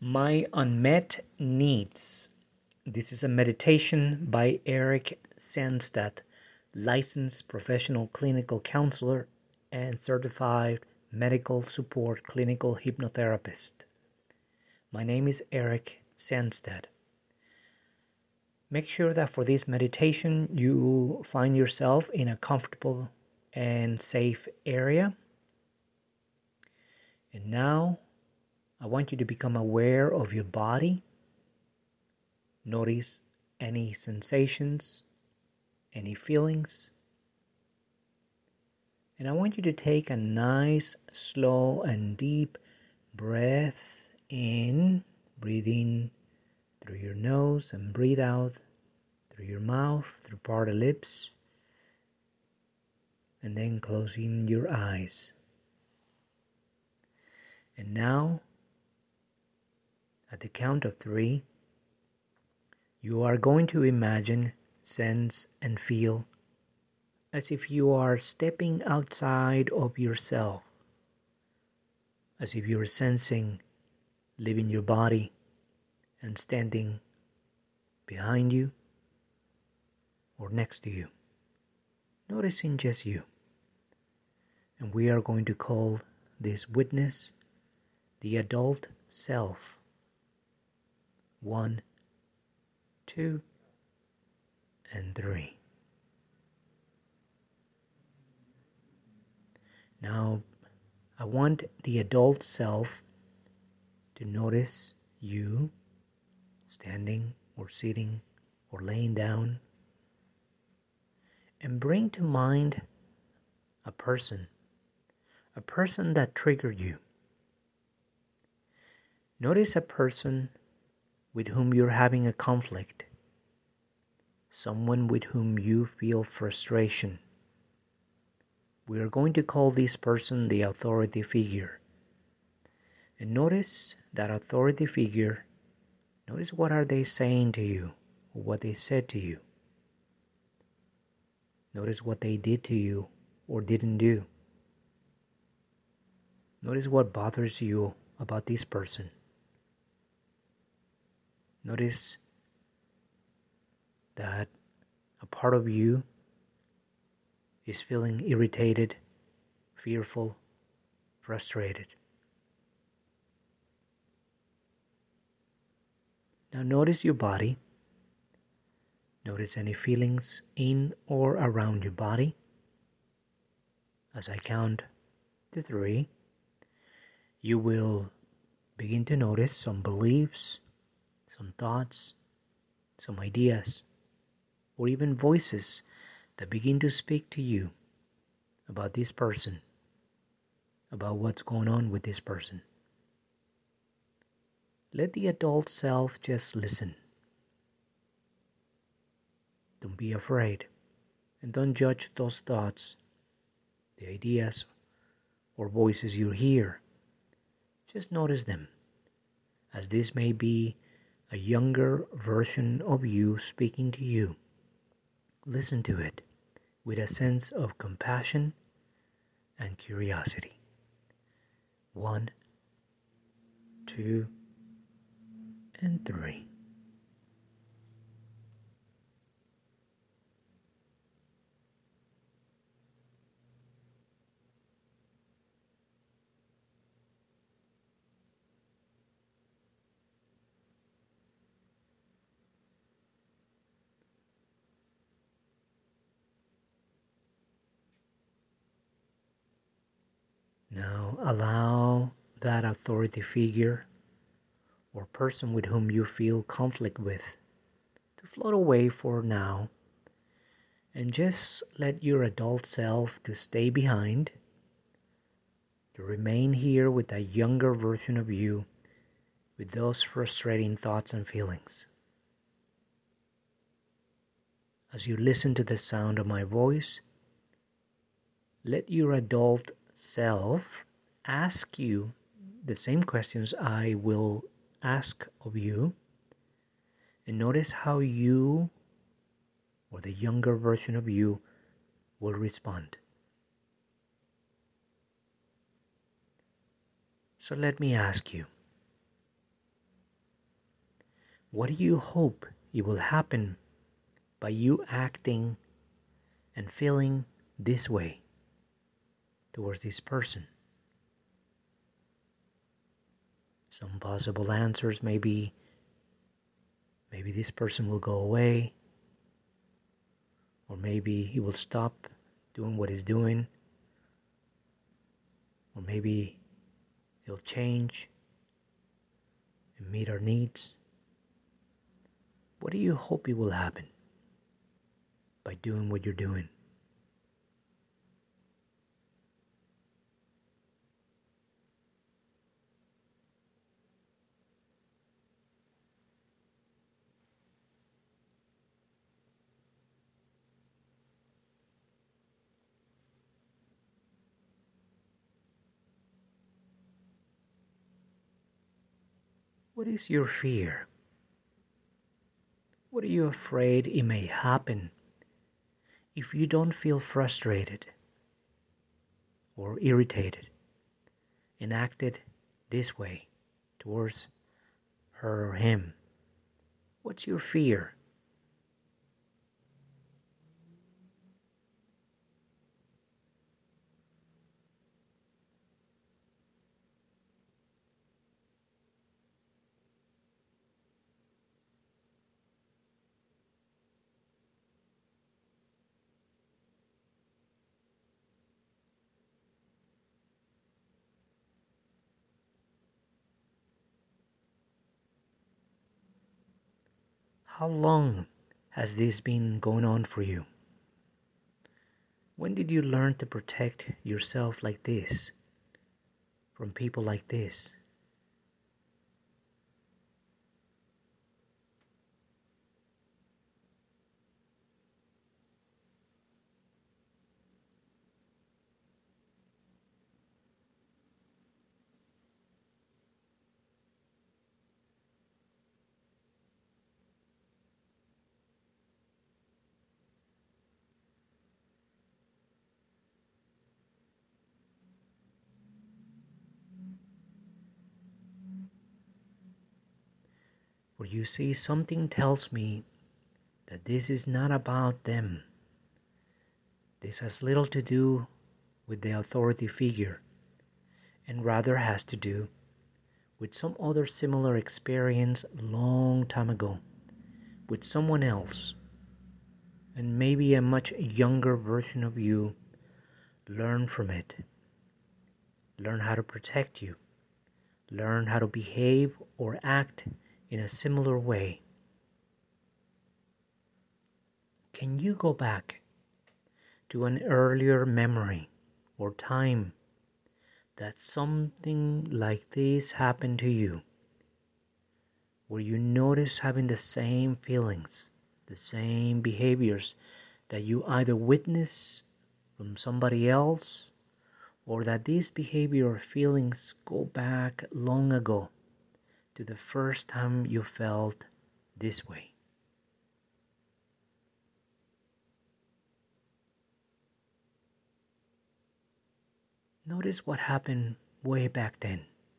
My Unmet Needs. This is a meditation by Eric Sandstedt, licensed professional clinical counselor and certified medical support clinical hypnotherapist. My name is Eric Sandstedt. Make sure that for this meditation you find yourself in a comfortable and safe area. And now I want you to become aware of your body. Notice any sensations, any feelings. And I want you to take a nice, slow, and deep breath in. Breathe in through your nose and breathe out through your mouth, through parted lips. And then closing your eyes. And now, at the count of 3, you are going to imagine, sense, and feel as if you are stepping outside of yourself, as if you are sensing, leaving your body and standing behind you or next to you, noticing just you. And we are going to call this witness the adult self. 1, 2, and 3. Now, I want the adult self to notice you standing or sitting or laying down, and bring to mind a person that triggered you. Notice a person with whom you're having a conflict, someone with whom you feel frustration. We are going to call this person the authority figure. And notice that authority figure. Notice what are they saying to you, or what they said to you. Notice what they did to you or didn't do. Notice what bothers you about this person. Notice that a part of you is feeling irritated, fearful, frustrated. Now notice your body. Notice any feelings in or around your body. As I count to 3, you will begin to notice some beliefs, some thoughts, some ideas, or even voices that begin to speak to you about this person, about what's going on with this person. Let the adult self just listen. Don't be afraid, and don't judge those thoughts, the ideas, or voices you hear. Just notice them, as this may be a younger version of you speaking to you. Listen to it with a sense of compassion and curiosity. 1, 2, and 3. Now allow that authority figure or person with whom you feel conflict with to float away for now, and just let your adult self to stay behind, to remain here with a younger version of you with those frustrating thoughts and feelings. As you listen to the sound of my voice, let your adult self ask you the same questions I will ask of you, and notice how you or the younger version of you will respond. So let me ask you, What do you hope it will happen by you acting and feeling this way towards this person? Some possible answers may be maybe this person will go away, or maybe he will stop doing what he's doing, or maybe he'll change and meet our needs. What do you hope it will happen by doing what you're doing? What is your fear? What are you afraid it may happen if you don't feel frustrated or irritated and acted this way towards her or him? What's your fear? How long has this been going on for you? When did you learn to protect yourself like this from people like this? For you see, something tells me that this is not about them. This has little to do with the authority figure and rather has to do with some other similar experience a long time ago with someone else, and maybe a much younger version of you learn from it, learn how to protect you, learn how to behave or act in a similar way. Can you go back to an earlier memory or time that something like this happened to you, where you notice having the same feelings, the same behaviors that you either witness from somebody else, or that these behavior or feelings go back long ago to the first time you felt this way? Notice what happened way back then.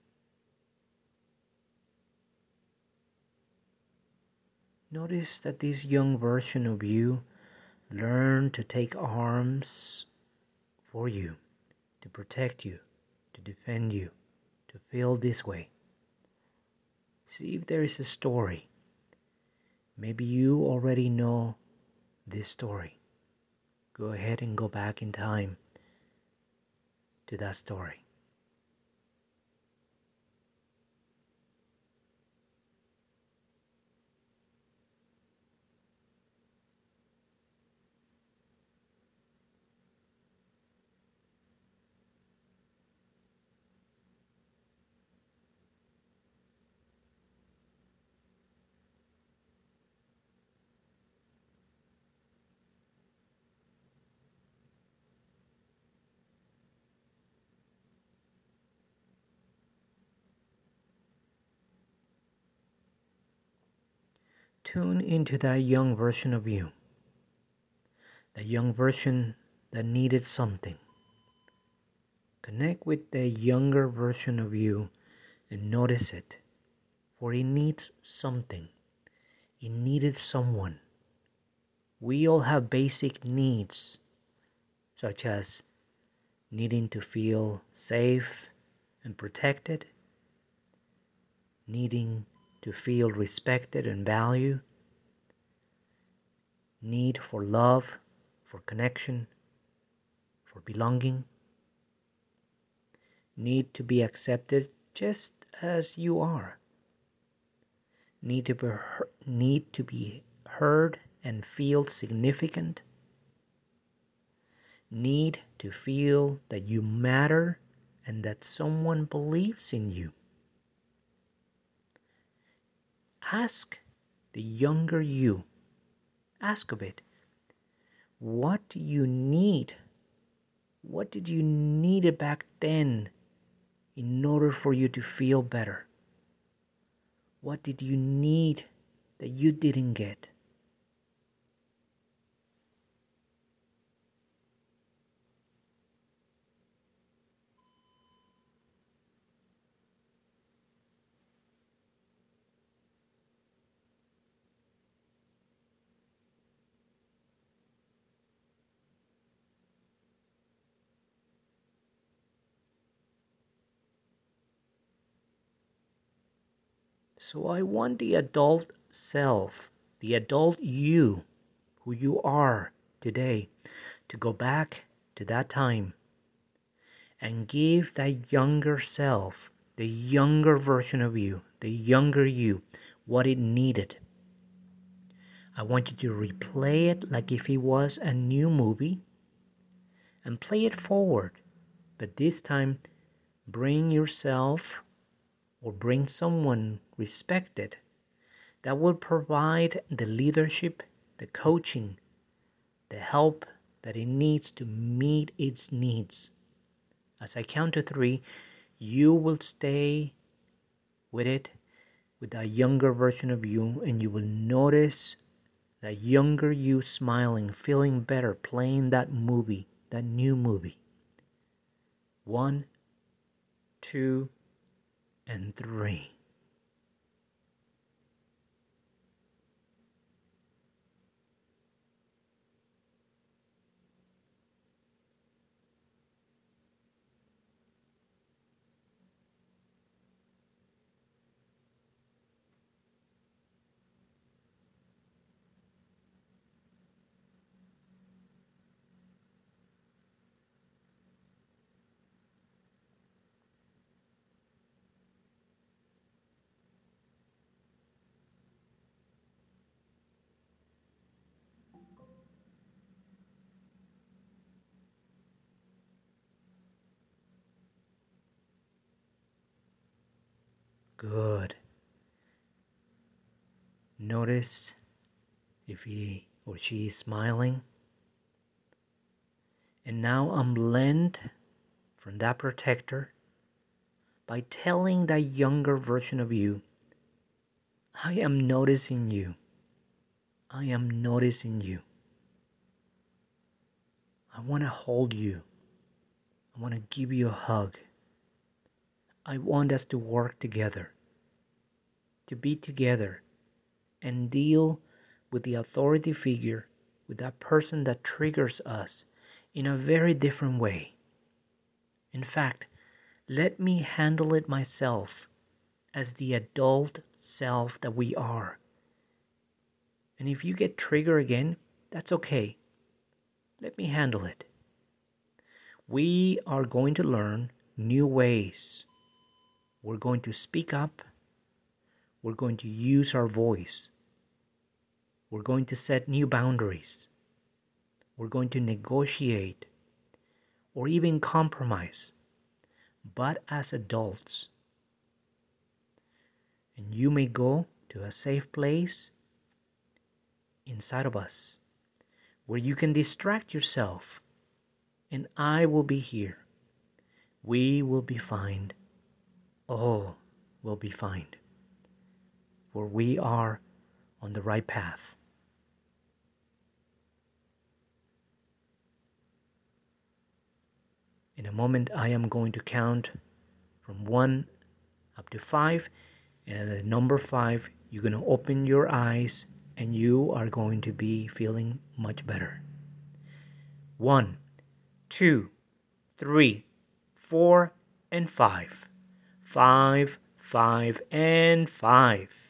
Notice that this young version of you learned to take arms for you, to protect you, to defend you, to feel this way. See if there is a story. Maybe you already know this story. Go ahead and go back in time to that story. Tune into that young version of you, that young version that needed something. Connect with the younger version of you and notice it, for it needs something. It needed someone. We all have basic needs, such as needing to feel safe and protected, needing to feel respected and valued, need for love, for connection, for belonging, need to be accepted just as you are, need to be heard and feel significant, need to feel that you matter and that someone believes in you. Ask the younger you, ask of it, what do you need? What did you need back then in order for you to feel better? What did you need that you didn't get? So I want the adult self, the adult you, who you are today, to go back to that time and give that younger self, the younger version of you, the younger you, what it needed. I want you to replay it like if it was a new movie and play it forward. But this time, bring yourself or bring someone respected that will provide the leadership, the coaching, the help that it needs to meet its needs. As I count to 3, you will stay with it, with that younger version of you, and you will notice that younger you smiling, feeling better, playing that movie, that new movie. 1, 2, and 3. Good. Notice if he or she is smiling. And now unblend from that protector by telling that younger version of you, I am noticing you. I am noticing you. I want to hold you. I want to give you a hug. I want us to work together, to be together, and deal with the authority figure, with that person that triggers us in a very different way. In fact, let me handle it myself as the adult self that we are. And if you get triggered again, that's okay. Let me handle it. We are going to learn new ways. We're going to speak up. We're going to use our voice. We're going to set new boundaries. We're going to negotiate or even compromise, but as adults. And you may go to a safe place inside of us where you can distract yourself, and I will be here. We will be fine. All will be fine. For we are on the right path. In a moment, I am going to count from 1 up to 5, and at the number 5, You're going to open your eyes and you are going to be feeling much better. 1, 2, 3, 4, and 5. 5, 5, and 5.